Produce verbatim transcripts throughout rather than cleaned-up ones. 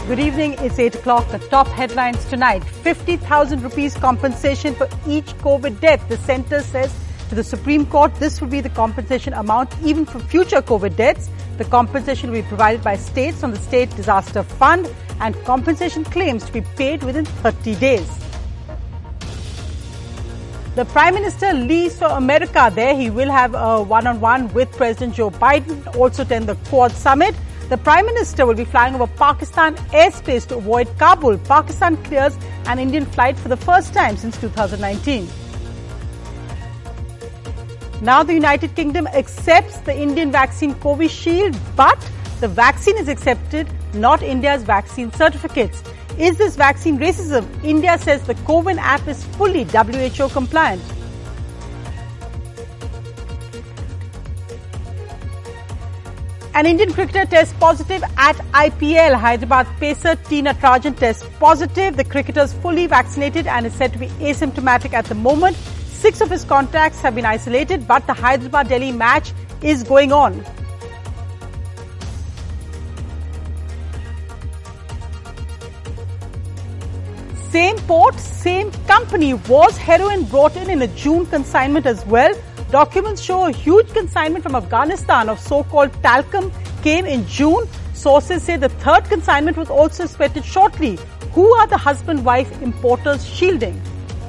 Good evening, it's eight o'clock. The top headlines tonight. fifty thousand rupees compensation for each COVID death. The centre says to the Supreme Court this will be the compensation amount even for future COVID deaths. The compensation will be provided by states from the State Disaster Fund and compensation claims to be paid within thirty days. The Prime Minister leaves for America. There he will have a one-on-one with President Joe Biden, also attend the Quad Summit. The Prime Minister will be flying over Pakistan airspace to avoid Kabul. Pakistan clears an Indian flight for the first time since two thousand nineteen. Now the United Kingdom accepts the Indian vaccine Covishield, but the vaccine is accepted, not India's vaccine certificates. Is this vaccine racism? India says the CoWIN app is fully W H O compliant. An Indian cricketer tests positive at I P L. Hyderabad pacer T. Natarajan tests positive. The cricketer is fully vaccinated and is said to be asymptomatic at the moment. Six of his contacts have been isolated, but the Hyderabad-Delhi match is going on. Same port, same company. Was heroin brought in in a June consignment as well? Documents show a huge consignment from Afghanistan of so-called talcum came in June. Sources say the third consignment was also expected shortly. Who are the husband-wife importers shielding?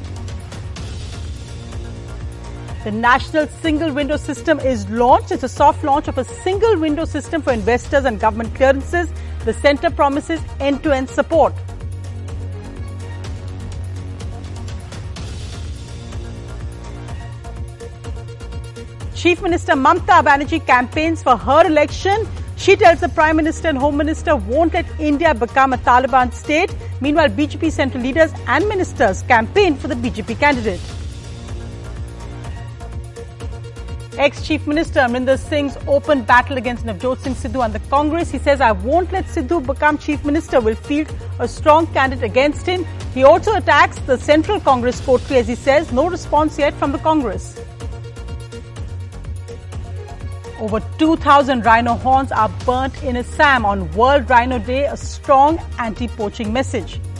The National Single Window System is launched. It's a soft launch of a single window system for investors and government clearances. The centre promises end-to-end support. Chief Minister Mamata Banerjee campaigns for her election. She tells the Prime Minister and Home Minister won't let India become a Taliban state. Meanwhile, B J P central leaders and ministers campaign for the B J P candidate. Ex-Chief Minister Amrinder Singh's open battle against Navjot Singh Sidhu and the Congress. He says, I won't let Sidhu become Chief Minister, will field a strong candidate against him. He also attacks the Central Congress coterie as he says, no response yet from the Congress. Over two thousand rhino horns are burnt in Assam on World Rhino Day, a strong anti-poaching message.